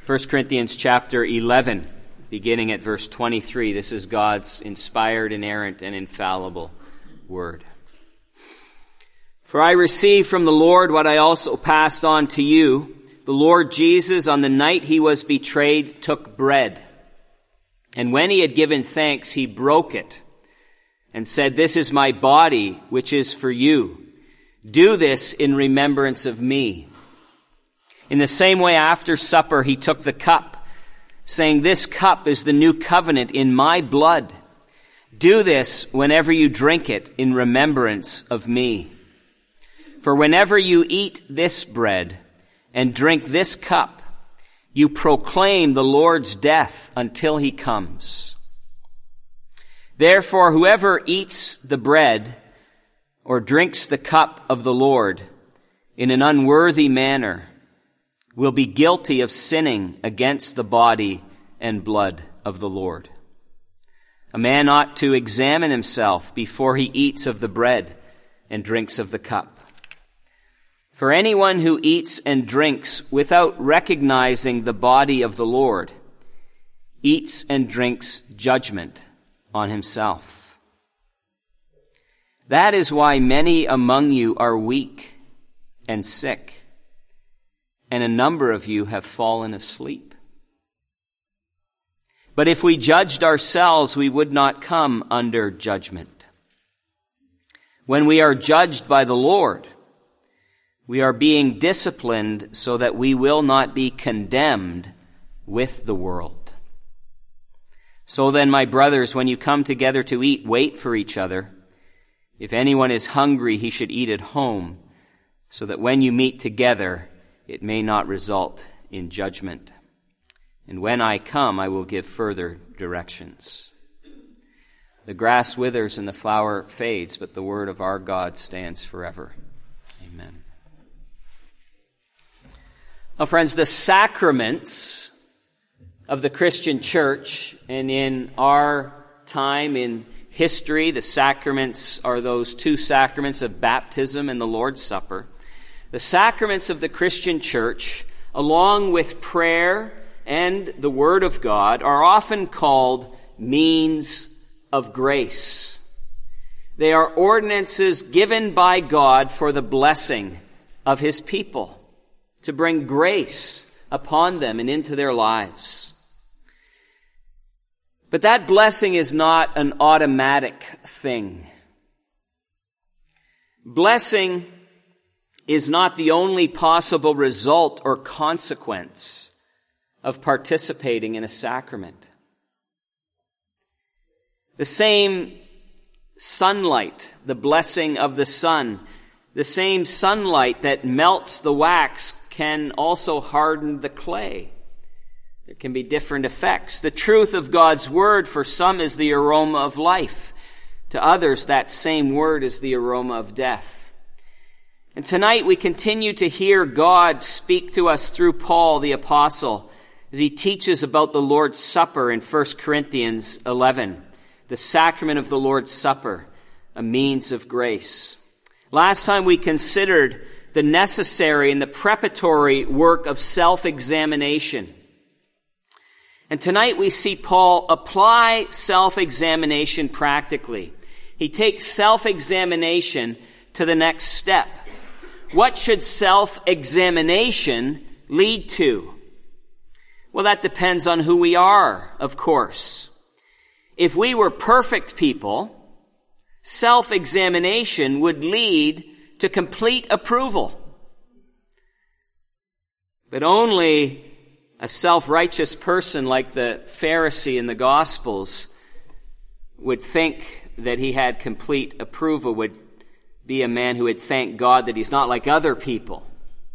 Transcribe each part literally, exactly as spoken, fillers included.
First Corinthians chapter eleven, beginning at verse twenty-three. This is God's inspired, inerrant, and infallible word. For I received from the Lord what I also passed on to you. The Lord Jesus, on the night he was betrayed, took bread. And when he had given thanks, he broke it and said, "This is my body, which is for you. Do this in remembrance of me." In the same way, after supper, he took the cup, saying, "This cup is the new covenant in my blood. Do this whenever you drink it in remembrance of me. For whenever you eat this bread and drink this cup, you proclaim the Lord's death until he comes. Therefore, whoever eats the bread or drinks the cup of the Lord in an unworthy manner will be guilty of sinning against the body and blood of the Lord. A man ought to examine himself before he eats of the bread and drinks of the cup. For anyone who eats and drinks without recognizing the body of the Lord eats and drinks judgment on himself. That is why many among you are weak and sick, and a number of you have fallen asleep. But if we judged ourselves, we would not come under judgment. When we are judged by the Lord, we are being disciplined so that we will not be condemned with the world. So then, my brothers, when you come together to eat, wait for each other. If anyone is hungry, he should eat at home, so that when you meet together, it may not result in judgment. And when I come, I will give further directions. The grass withers and the flower fades, but the word of our God stands forever. Amen. Well, friends, the sacraments of the Christian church, and in our time in history, the sacraments are those two sacraments of baptism and the Lord's Supper. The sacraments of the Christian church, along with prayer and the Word of God, are often called means of grace. They are ordinances given by God for the blessing of His people, to bring grace upon them and into their lives. But that blessing is not an automatic thing. Blessing is not the only possible result or consequence of participating in a sacrament. The same sunlight, the blessing of the sun, the same sunlight that melts the wax can also harden the clay. There can be different effects. The truth of God's word for some is the aroma of life. To others, that same word is the aroma of death. And tonight we continue to hear God speak to us through Paul the Apostle as he teaches about the Lord's Supper in First Corinthians eleven, the sacrament of the Lord's Supper, a means of grace. Last time we considered the necessary and the preparatory work of self-examination. And tonight we see Paul apply self-examination practically. He takes self-examination to the next step. What should self-examination lead to? Well, that depends on who we are, of course. If we were perfect people, self-examination would lead to complete approval. But only a self-righteous person like the Pharisee in the Gospels would think that he had complete approval, would be a man who would thank God that he's not like other people.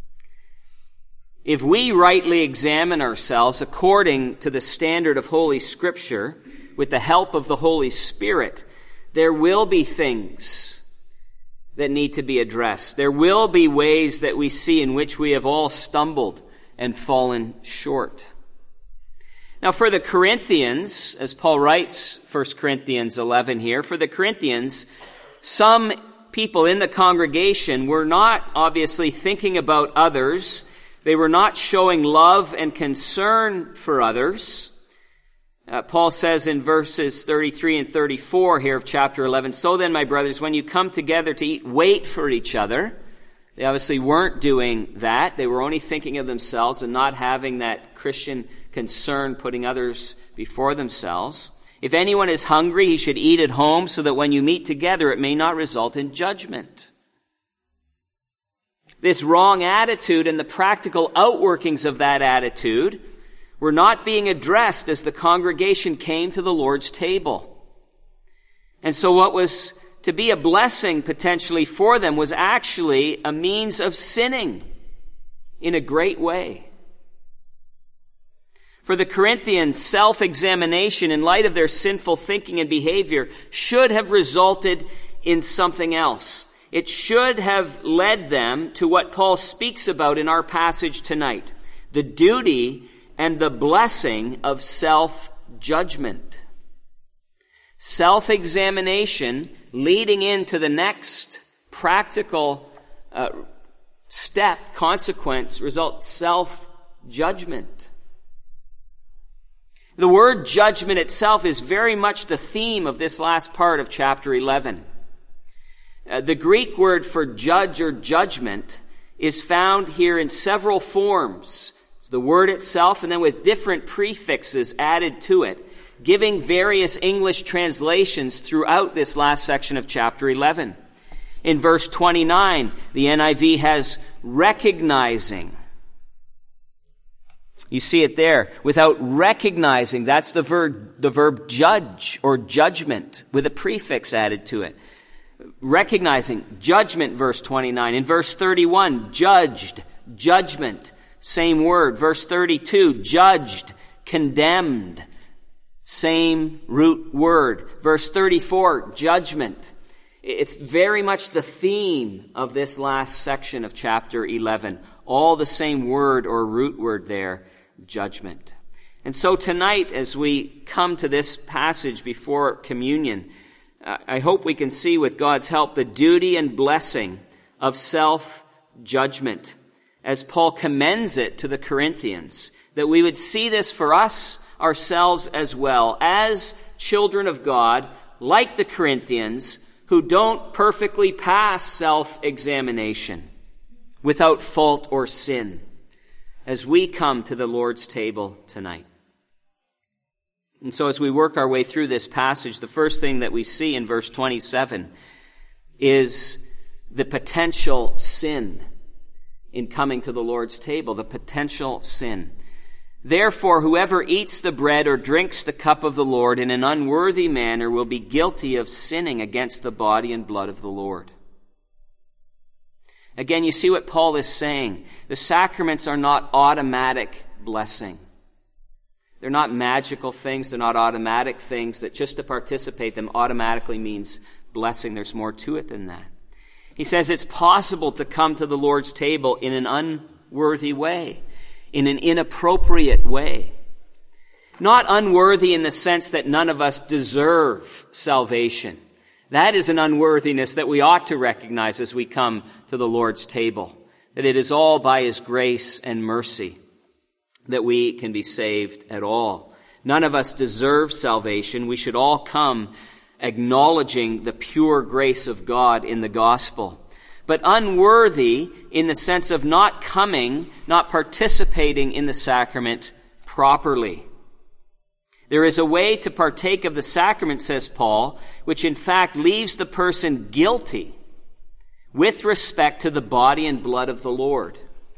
If we rightly examine ourselves according to the standard of Holy Scripture, with the help of the Holy Spirit, there will be things that need to be addressed. There will be ways that we see in which we have all stumbled and fallen short. Now, for the Corinthians, as Paul writes, First Corinthians eleven here, for the Corinthians, some people in the congregation were not obviously thinking about others They were not showing love and concern for others. Uh, Paul says in verses thirty-three and thirty-four here of chapter eleven, "So then, my brothers, when you come together to eat, wait for each other." They obviously weren't doing that. They were only thinking of themselves and not having that Christian concern, putting others before themselves. "If anyone is hungry, he should eat at home, so that when you meet together, it may not result in judgment." This wrong attitude and the practical outworkings of that attitude were not being addressed as the congregation came to the Lord's table. And so what was to be a blessing potentially for them was actually a means of sinning in a great way. For the Corinthians, self-examination in light of their sinful thinking and behavior should have resulted in something else. It should have led them to what Paul speaks about in our passage tonight, the duty and the blessing of self-judgment. Self-examination leading into the next practical uh, step, consequence, result, self-judgment. The word judgment itself is very much the theme of this last part of chapter eleven. Uh, the Greek word for judge or judgment is found here in several forms. It's the word itself and then with different prefixes added to it, giving various English translations throughout this last section of chapter eleven. In verse twenty-nine, the N I V has recognizing. You see it there. Without recognizing, that's the verb, the verb judge or judgment with a prefix added to it. Recognizing, judgment, verse twenty-nine. In verse thirty-one, judged, judgment, same word. Verse thirty-two, judged, condemned, same root word. Verse thirty-four, judgment. It's very much the theme of this last section of chapter eleven. All the same word or root word there, judgment. And so tonight, as we come to this passage before communion, I hope we can see with God's help the duty and blessing of self-judgment as Paul commends it to the Corinthians, that we would see this for us ourselves as well, as children of God, like the Corinthians, who don't perfectly pass self-examination without fault or sin, as we come to the Lord's table tonight. And so as we work our way through this passage, the first thing that we see in verse twenty-seven is the potential sin in coming to the Lord's table, the potential sin. "Therefore, whoever eats the bread or drinks the cup of the Lord in an unworthy manner will be guilty of sinning against the body and blood of the Lord." Again, you see what Paul is saying. The sacraments are not automatic blessing. They're not magical things. They're not automatic things that just to participate them automatically means blessing. There's more to it than that. He says it's possible to come to the Lord's table in an unworthy way, in an inappropriate way. Not unworthy in the sense that none of us deserve salvation. That is an unworthiness that we ought to recognize as we come to the Lord's table, that it is all by His grace and mercy that we can be saved at all. None of us deserve salvation. We should all come acknowledging the pure grace of God in the gospel. But unworthy in the sense of not coming, not participating in the sacrament properly. There is a way to partake of the sacrament, says Paul, which in fact leaves the person guilty with respect to the body and blood of the Lord.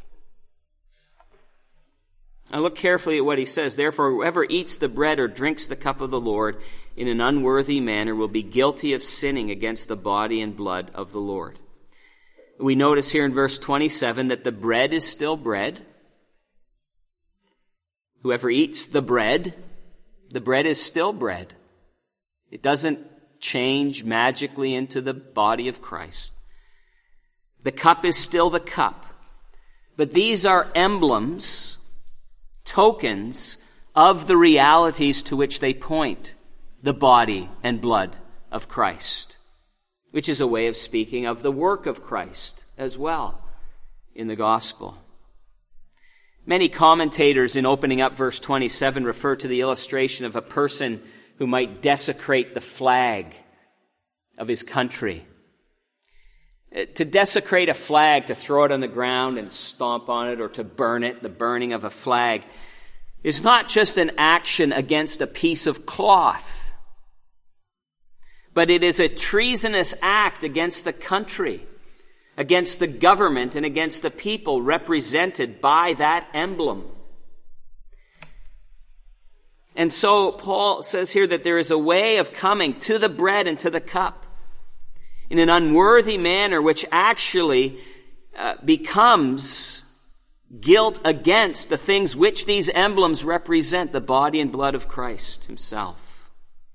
Now look carefully at what he says. "Therefore, whoever eats the bread or drinks the cup of the Lord in an unworthy manner will be guilty of sinning against the body and blood of the Lord." We notice here in verse twenty-seven that the bread is still bread. Whoever eats the bread, the bread is still bread. It doesn't change magically into the body of Christ. The cup is still the cup. But these are emblems, tokens of the realities to which they point, the body and blood of Christ, which is a way of speaking of the work of Christ as well in the gospel. Many commentators in opening up verse twenty-seven refer to the illustration of a person who might desecrate the flag of his country. To desecrate a flag, to throw it on the ground and stomp on it, or to burn it, the burning of a flag, is not just an action against a piece of cloth, but it is a treasonous act against the country, against the government, and against the people represented by that emblem. And so Paul says here that there is a way of coming to the bread and to the cup in an unworthy manner, which actually uh, becomes guilt against the things which these emblems represent, the body and blood of Christ himself.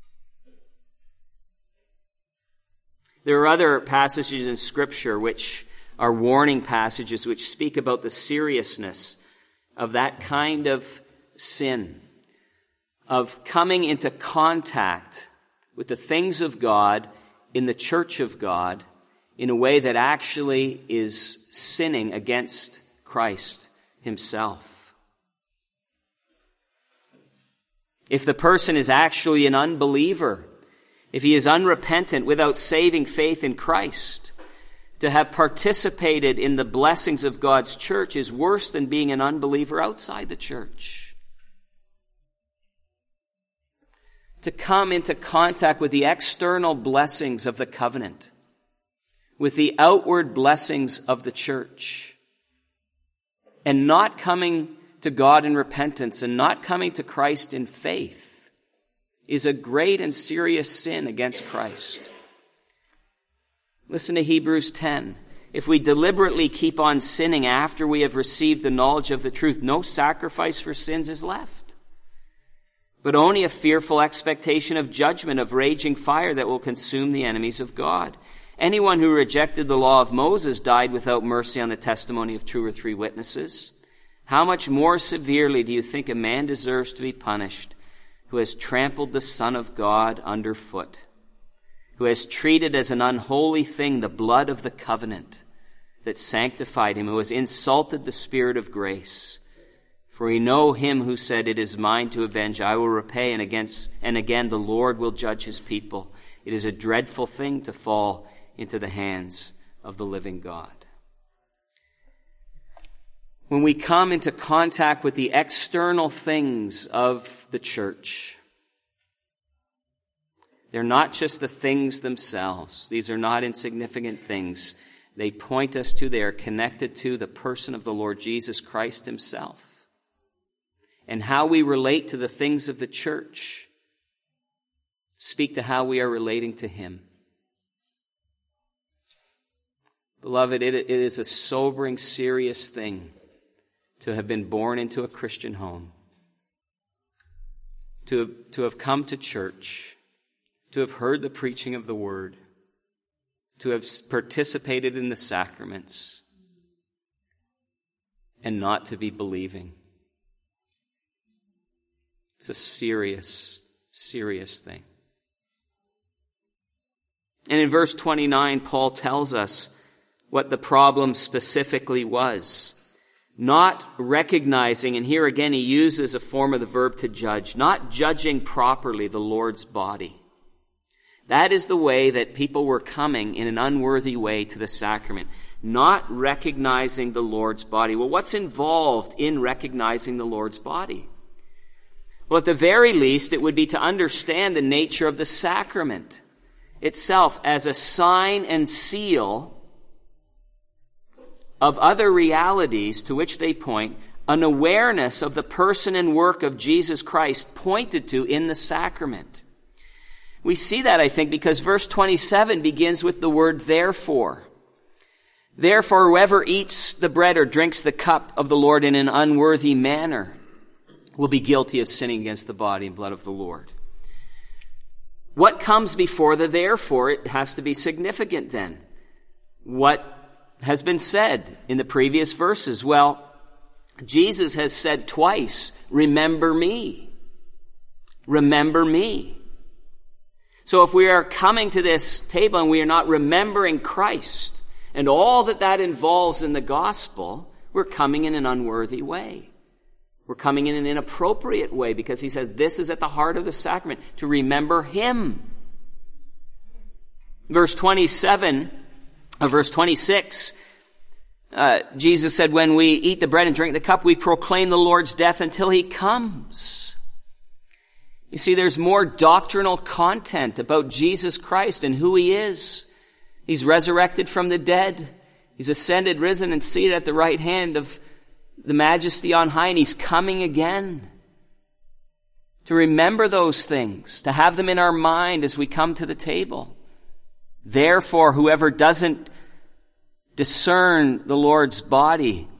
There are other passages in Scripture which are warning passages which speak about the seriousness of that kind of sin, of coming into contact with the things of God in the church of God in a way that actually is sinning against Christ himself. If the person is actually an unbeliever, if he is unrepentant without saving faith in Christ, to have participated in the blessings of God's church is worse than being an unbeliever outside the church. To come into contact with the external blessings of the covenant, with the outward blessings of the church, and not coming to God in repentance and not coming to Christ in faith is a great and serious sin against Christ. Listen to Hebrews ten. If we deliberately keep on sinning after we have received the knowledge of the truth, no sacrifice for sins is left, but only a fearful expectation of judgment, of raging fire that will consume the enemies of God. Anyone who rejected the law of Moses died without mercy on the testimony of two or three witnesses. How much more severely do you think a man deserves to be punished who has trampled the Son of God underfoot, who has treated as an unholy thing the blood of the covenant that sanctified him, who has insulted the Spirit of grace? For we know him who said, "It is mine to avenge, I will repay," and against and again the Lord will judge his people. It is a dreadful thing to fall into the hands of the living God. When we come into contact with the external things of the church, they're not just the things themselves. These are not insignificant things. They point us to, they are connected to the person of the Lord Jesus Christ himself. And how we relate to the things of the church speak to how we are relating to him. Beloved, it, it is a sobering, serious thing to have been born into a Christian home, to, to have come to church, to have heard the preaching of the word, to have participated in the sacraments, and not to be believing. It's a serious, serious thing. And in verse twenty-nine, Paul tells us what the problem specifically was. Not recognizing, and here again he uses a form of the verb to judge, not judging properly the Lord's body. That is the way that people were coming in an unworthy way to the sacrament. Not recognizing the Lord's body. Well, what's involved in recognizing the Lord's body? Well, at the very least, it would be to understand the nature of the sacrament itself as a sign and seal of other realities to which they point, an awareness of the person and work of Jesus Christ pointed to in the sacrament. We see that, I think, because verse twenty-seven begins with the word therefore. Therefore, whoever eats the bread or drinks the cup of the Lord in an unworthy manner will be guilty of sinning against the body and blood of the Lord. What comes before the therefore? It has to be significant then. What has been said in the previous verses? Well, Jesus has said twice, remember me. Remember me. So if we are coming to this table and we are not remembering Christ and all that that involves in the gospel, we're coming in an unworthy way. We're coming in an inappropriate way because he says this is at the heart of the sacrament, to remember him. Verse twenty-seven, or verse twenty-six, uh, Jesus said, when we eat the bread and drink the cup, we proclaim the Lord's death until he comes. You see, there's more doctrinal content about Jesus Christ and who he is. He's resurrected from the dead. He's ascended, risen, and seated at the right hand of the Majesty on high, and he's coming again. To remember those things, to have them in our mind as we come to the table. Therefore, whoever doesn't discern the Lord's body,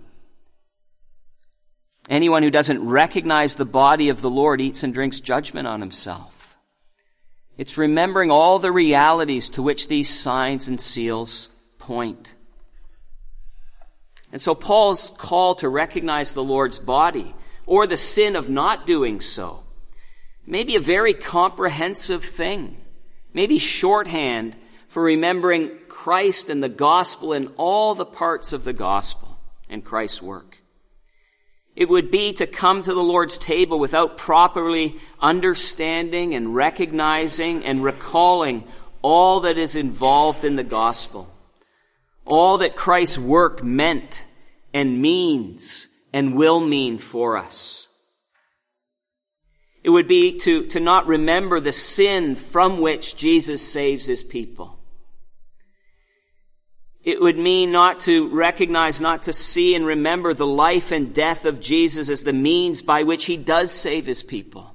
anyone who doesn't recognize the body of the Lord eats and drinks judgment on himself. It's remembering all the realities to which these signs and seals point. And so Paul's call to recognize the Lord's body, or the sin of not doing so, may be a very comprehensive thing, maybe shorthand for remembering Christ and the gospel and all the parts of the gospel and Christ's work. It would be to come to the Lord's table without properly understanding and recognizing and recalling all that is involved in the gospel, all that Christ's work meant and means and will mean for us. It would be to, to not remember the sin from which Jesus saves his people. It would mean not to recognize, not to see and remember the life and death of Jesus as the means by which he does save his people.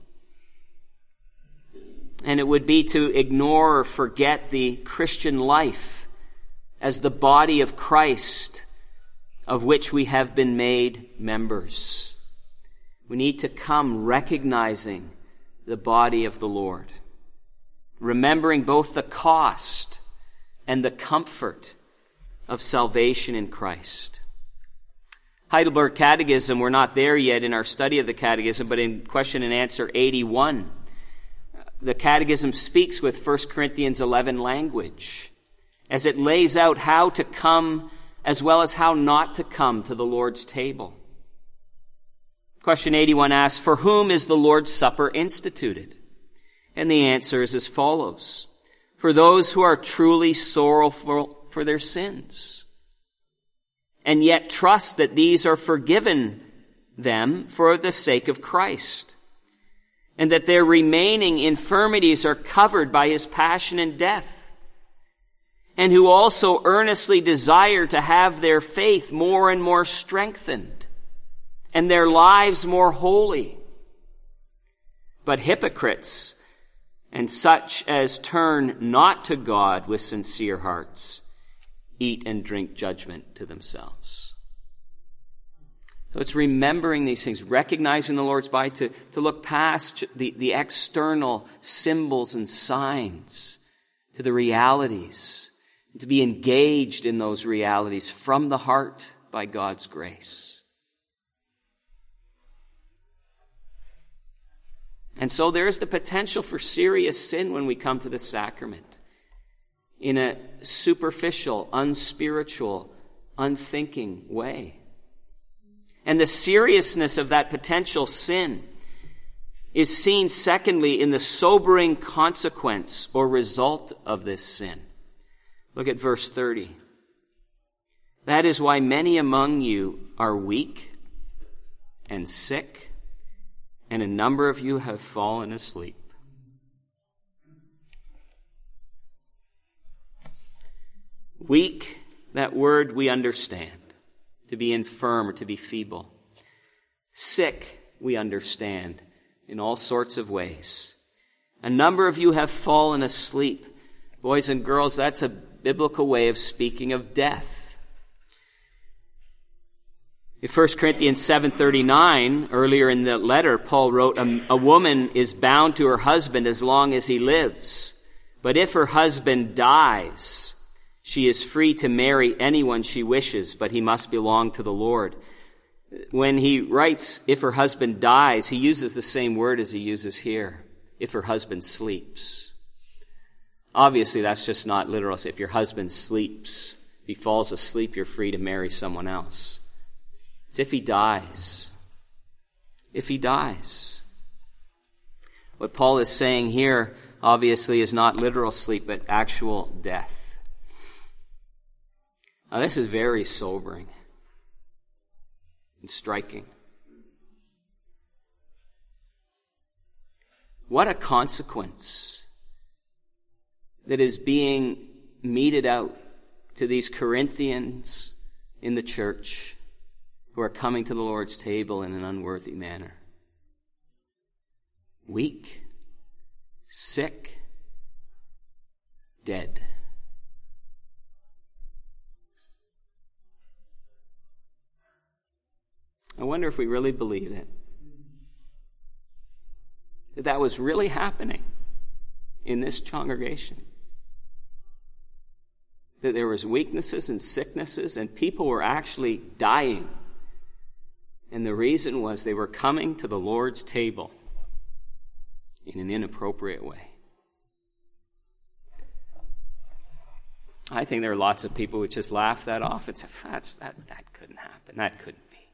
And it would be to ignore or forget the Christian life as the body of Christ, of which we have been made members. We need to come recognizing the body of the Lord, remembering both the cost and the comfort of salvation in Christ. Heidelberg Catechism, we're not there yet in our study of the Catechism, but in question and answer eighty-one, the Catechism speaks with First Corinthians eleven language as it lays out how to come as well as how not to come to the Lord's table. Question eighty-one asks, for whom is the Lord's Supper instituted? And the answer is as follows. For those who are truly sorrowful for their sins, and yet trust that these are forgiven them for the sake of Christ, and that their remaining infirmities are covered by his passion and death, and who also earnestly desire to have their faith more and more strengthened, and their lives more holy. But hypocrites, and such as turn not to God with sincere hearts, eat and drink judgment to themselves. So it's remembering these things, recognizing the Lord's body, to, to look past the, the external symbols and signs to the realities, and to be engaged in those realities from the heart by God's grace. And so there is the potential for serious sin when we come to the sacrament, in a superficial, unspiritual, unthinking way. And the seriousness of that potential sin is seen, secondly, in the sobering consequence or result of this sin. Look at verse thirty. That is why many among you are weak and sick, and a number of you have fallen asleep. Weak, that word we understand, to be infirm or to be feeble. Sick, we understand, in all sorts of ways. A number of you have fallen asleep. Boys and girls, that's a biblical way of speaking of death. In First Corinthians seven thirty-nine, earlier in the letter, Paul wrote, a, a woman is bound to her husband as long as he lives. But if her husband dies, she is free to marry anyone she wishes, but he must belong to the Lord. When he writes, if her husband dies, he uses the same word as he uses here, if her husband sleeps. Obviously, that's just not literal. If your husband sleeps, if he falls asleep, you're free to marry someone else. It's if he dies. if he dies. What Paul is saying here, obviously, is not literal sleep, but actual death. Now, this is very sobering and striking. What a consequence that is being meted out to these Corinthians in the church who are coming to the Lord's table in an unworthy manner. Weak, sick, dead. I wonder if we really believe it. That that was really happening in this congregation. That there was weaknesses and sicknesses and people were actually dying. And the reason was they were coming to the Lord's table in an inappropriate way. I think there are lots of people who just laugh that off and say, That's, that, that couldn't happen. That couldn't be.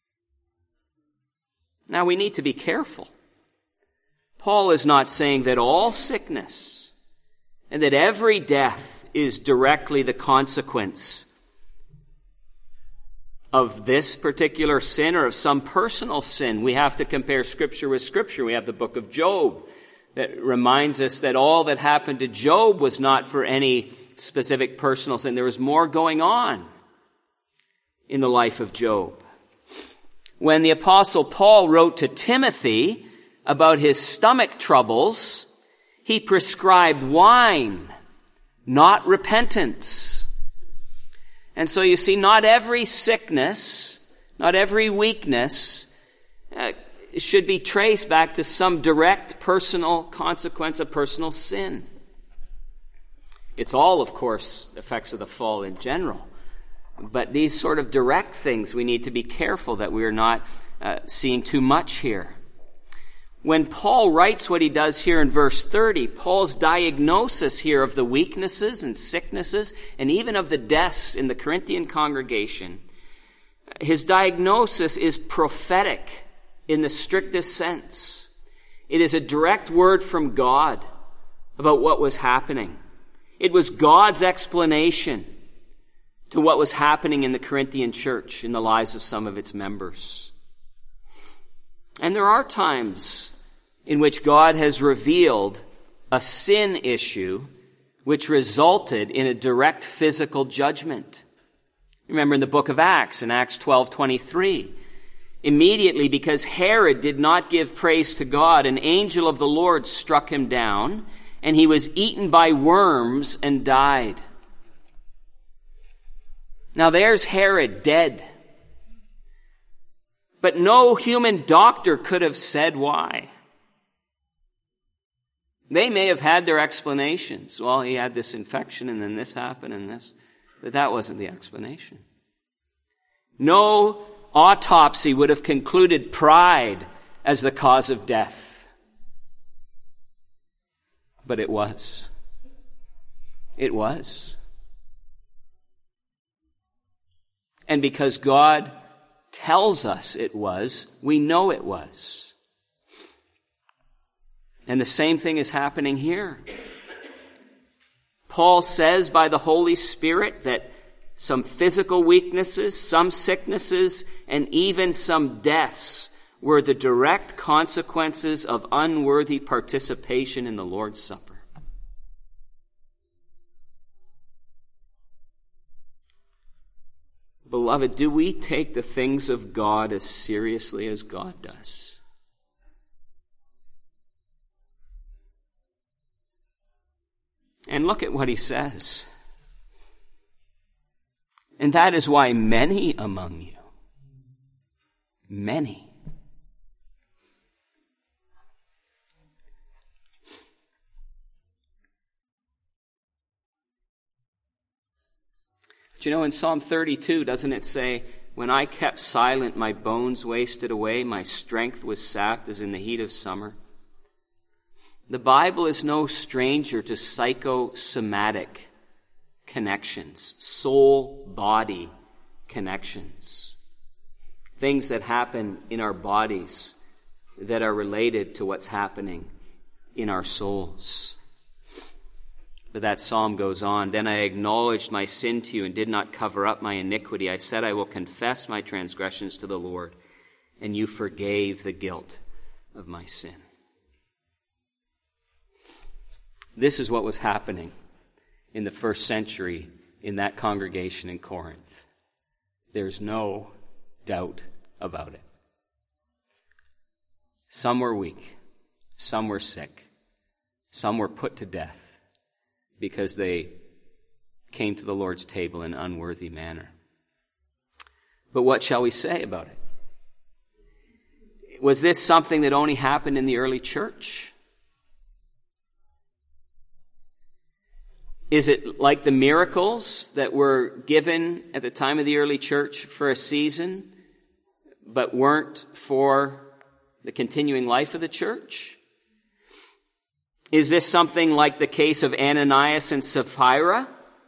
Now we need to be careful. Paul is not saying that all sickness and that every death is directly the consequence of this particular sin or of some personal sin. We have to compare Scripture with Scripture. We have the book of Job that reminds us that all that happened to Job was not for any specific personal sin. There was more going on in the life of Job. When the Apostle Paul wrote to Timothy about his stomach troubles, he prescribed wine, not repentance. And so you see, not every sickness, not every weakness uh, should be traced back to some direct personal consequence of personal sin. It's all, of course, effects of the fall in general. But these sort of direct things, we need to be careful that we are not uh, seeing too much here. When Paul writes what he does here in verse thirty, Paul's diagnosis here of the weaknesses and sicknesses and even of the deaths in the Corinthian congregation, his diagnosis is prophetic in the strictest sense. It is a direct word from God about what was happening. It was God's explanation to what was happening in the Corinthian church, in the lives of some of its members. And there are times in which God has revealed a sin issue which resulted in a direct physical judgment. Remember in the book of Acts, in Acts twelve twenty-three, immediately because Herod did not give praise to God, an angel of the Lord struck him down, and he was eaten by worms and died. Now there's Herod dead. But no human doctor could have said why. They may have had their explanations. Well, he had this infection and then this happened and this. But that wasn't the explanation. No autopsy would have concluded pride as the cause of death. But it was. It was. And because God tells us it was, we know it was. And the same thing is happening here. Paul says by the Holy Spirit that some physical weaknesses, some sicknesses, and even some deaths were the direct consequences of unworthy participation in the Lord's Supper. Beloved, do we take the things of God as seriously as God does? And look at what he says. And that is why many among you, many, But you know, in Psalm thirty-two, doesn't it say, when I kept silent, my bones wasted away, my strength was sapped as in the heat of summer? The Bible is no stranger to psychosomatic connections, soul-body connections. Things that happen in our bodies that are related to what's happening in our souls. But that psalm goes on, "Then I acknowledged my sin to you and did not cover up my iniquity. I said, I will confess my transgressions to the Lord, and you forgave the guilt of my sin." This is what was happening in the first century in that congregation in Corinth. There's no doubt about it. Some were weak, some were sick, some were put to death because they came to the Lord's table in an unworthy manner. But what shall we say about it? Was this something that only happened in the early church? Is it like the miracles that were given at the time of the early church for a season, but weren't for the continuing life of the church? Is this something like the case of Ananias and Sapphira,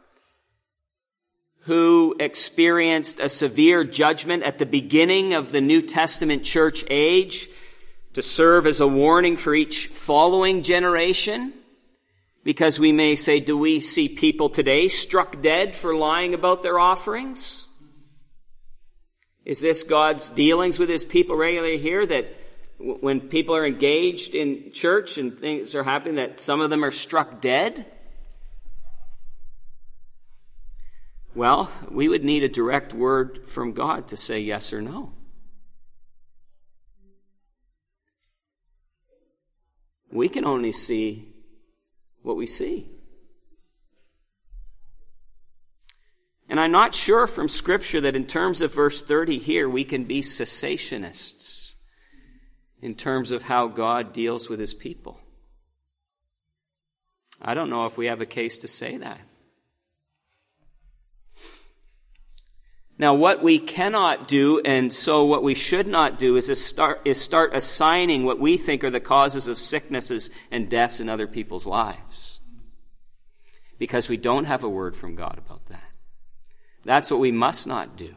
who experienced a severe judgment at the beginning of the New Testament church age to serve as a warning for each following generation? Because we may say, do we see people today struck dead for lying about their offerings? Is this God's dealings with his people regularly here, that when people are engaged in church and things are happening, that some of them are struck dead? Well, we would need a direct word from God to say yes or no. We can only see what we see. And I'm not sure from Scripture that in terms of verse thirty here, we can be cessationists in terms of how God deals with his people. I don't know if we have a case to say that. Now, what we cannot do, and so what we should not do, is start, is start assigning what we think are the causes of sicknesses and deaths in other people's lives. Because we don't have a word from God about that. That's what we must not do.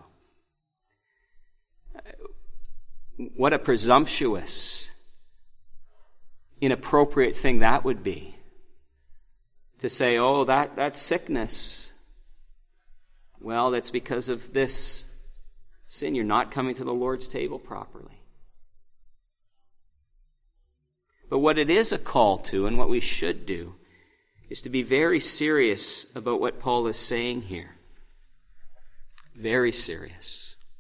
What a presumptuous, inappropriate thing that would be. To say, oh, that, that's sickness. Well, that's because of this sin. You're not coming to the Lord's table properly. But what it is a call to, and what we should do, is to be very serious about what Paul is saying here. Very serious.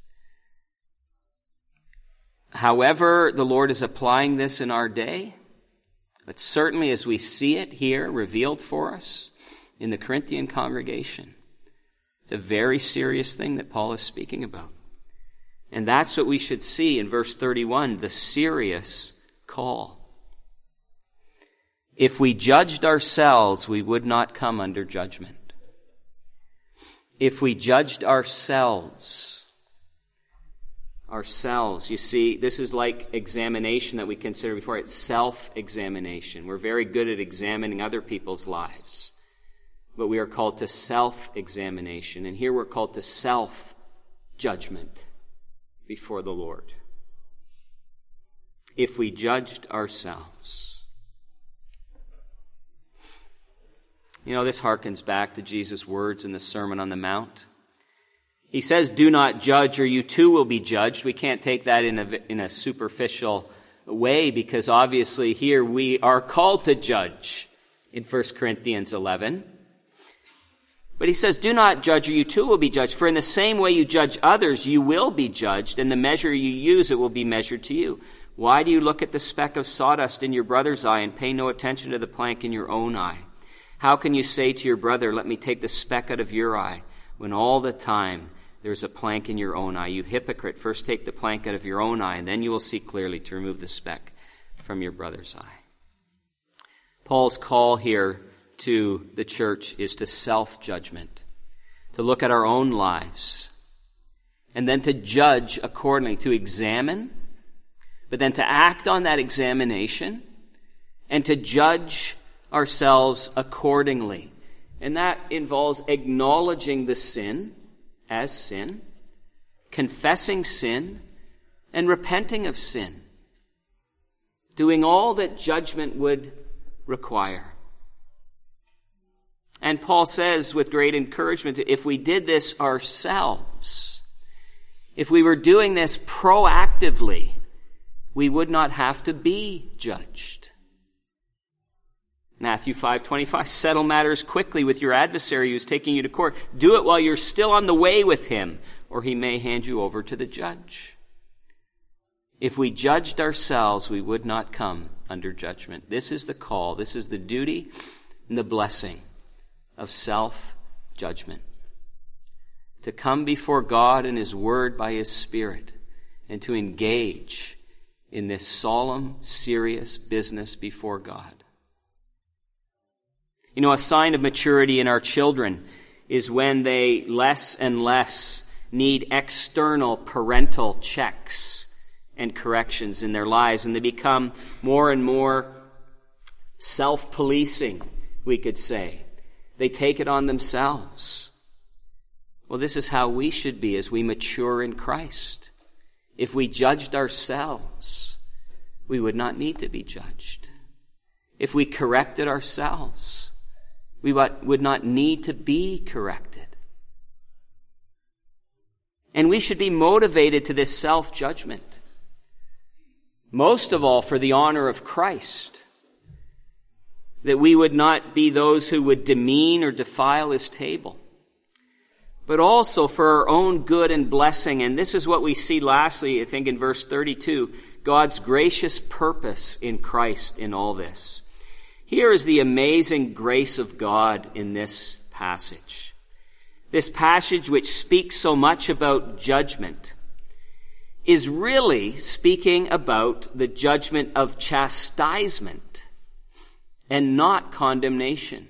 However the Lord is applying this in our day, but certainly as we see it here revealed for us in the Corinthian congregation, it's a very serious thing that Paul is speaking about. And that's what we should see in verse thirty-one, the serious call. If we judged ourselves, we would not come under judgment. If we judged ourselves, ourselves, you see, this is like examination that we considered before. It's self-examination. We're very good at examining other people's lives, but we are called to self-examination. And here we're called to self-judgment before the Lord. If we judged ourselves. You know, this harkens back to Jesus' words in the Sermon on the Mount. He says, do not judge or you too will be judged. We can't take that in a, in a superficial way, because obviously here we are called to judge in First Corinthians eleven. But he says, do not judge or you too will be judged. For in the same way you judge others, you will be judged, and the measure you use, it will be measured to you. Why do you look at the speck of sawdust in your brother's eye and pay no attention to the plank in your own eye? How can you say to your brother, let me take the speck out of your eye, when all the time there's a plank in your own eye? You hypocrite, first take the plank out of your own eye, and then you will see clearly to remove the speck from your brother's eye. Paul's call here to the church is to self-judgment, to look at our own lives, and then to judge accordingly, to examine, but then to act on that examination, and to judge ourselves accordingly. And that involves acknowledging the sin as sin, confessing sin, and repenting of sin. doing all that judgment would require. And Paul says with great encouragement, if we did this ourselves, if we were doing this proactively, we would not have to be judged. Matthew five twenty-five, settle matters quickly with your adversary who is taking you to court. Do it while you're still on the way with him, or he may hand you over to the judge. If we judged ourselves, we would not come under judgment. This is the call, this is the duty and the blessing of self-judgment. To come before God and his word by his Spirit, and to engage in this solemn, serious business before God. You know, a sign of maturity in our children is when they less and less need external parental checks and corrections in their lives, and they become more and more self-policing, we could say. They take it on themselves. Well, this is how we should be as we mature in Christ. If we judged ourselves, we would not need to be judged. If we corrected ourselves, we would not need to be corrected. And we should be motivated to this self-judgment, most of all for the honor of Christ, that we would not be those who would demean or defile his table, but also for our own good and blessing. And this is what we see lastly, I think, in verse thirty-two, God's gracious purpose in Christ in all this. Here is the amazing grace of God in this passage. This passage, which speaks so much about judgment, is really speaking about the judgment of chastisement and not condemnation.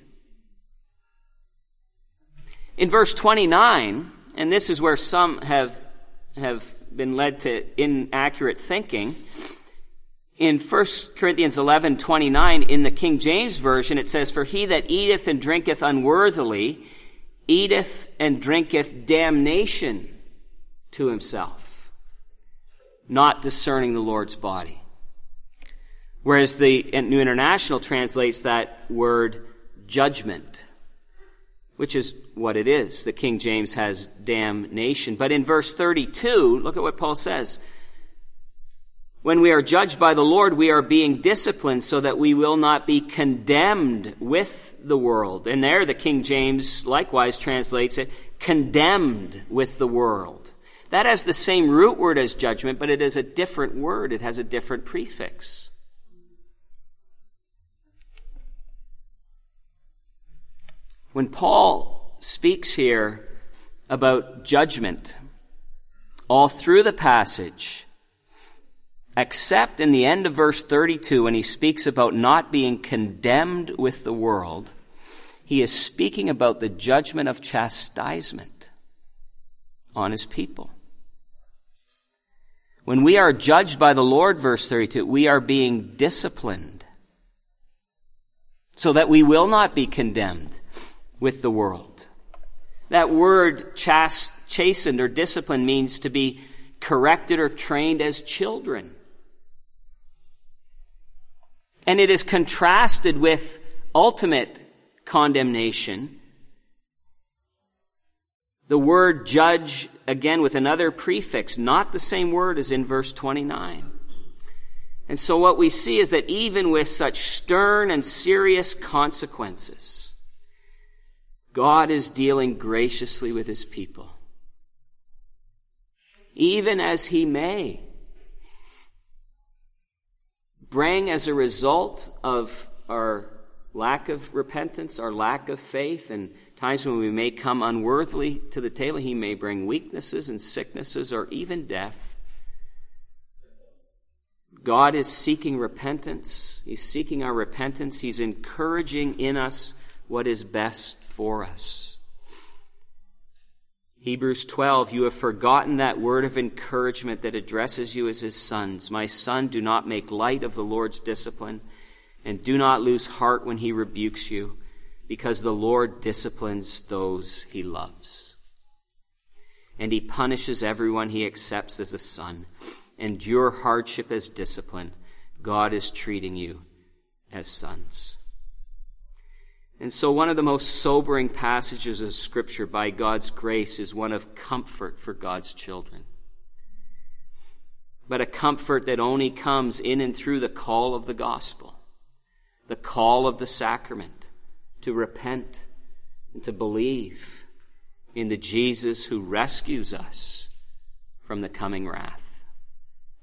In verse twenty-nine, and this is where some have, have been led to inaccurate thinking, in First Corinthians eleven twenty-nine, in the King James Version, it says, for he that eateth and drinketh unworthily, eateth and drinketh damnation to himself, not discerning the Lord's body. Whereas the New International translates that word judgment, which is what it is. The King James has damnation. But in verse thirty-two, look at what Paul says. When we are judged by the Lord, we are being disciplined so that we will not be condemned with the world. And there the King James likewise translates it, condemned with the world. That has the same root word as judgment, but it is a different word. It has a different prefix. When Paul speaks here about judgment, all through the passage, except in the end of verse thirty-two, when he speaks about not being condemned with the world, he is speaking about the judgment of chastisement on his people. When we are judged by the Lord, verse thirty-two, we are being disciplined so that we will not be condemned with the world. That word chast, chastened or disciplined means to be corrected or trained as children. And it is contrasted with ultimate condemnation. The word judge, again with another prefix, not the same word as in verse twenty-nine. And so what we see is that even with such stern and serious consequences, God is dealing graciously with his people. Even as he may bring, as a result of our lack of repentance, our lack of faith, and times when we may come unworthily to the table, he may bring weaknesses and sicknesses or even death. God is seeking repentance. He's seeking our repentance. He's encouraging in us what is best for us. Hebrews twelve, you have forgotten that word of encouragement that addresses you as his sons. My son, do not make light of the Lord's discipline, and do not lose heart when he rebukes you, because the Lord disciplines those he loves. And he punishes everyone he accepts as a son. Endure hardship as discipline. God is treating you as sons. And so one of the most sobering passages of Scripture by God's grace is one of comfort for God's children. But a comfort that only comes in and through the call of the gospel, the call of the sacrament, to repent and to believe in the Jesus who rescues us from the coming wrath.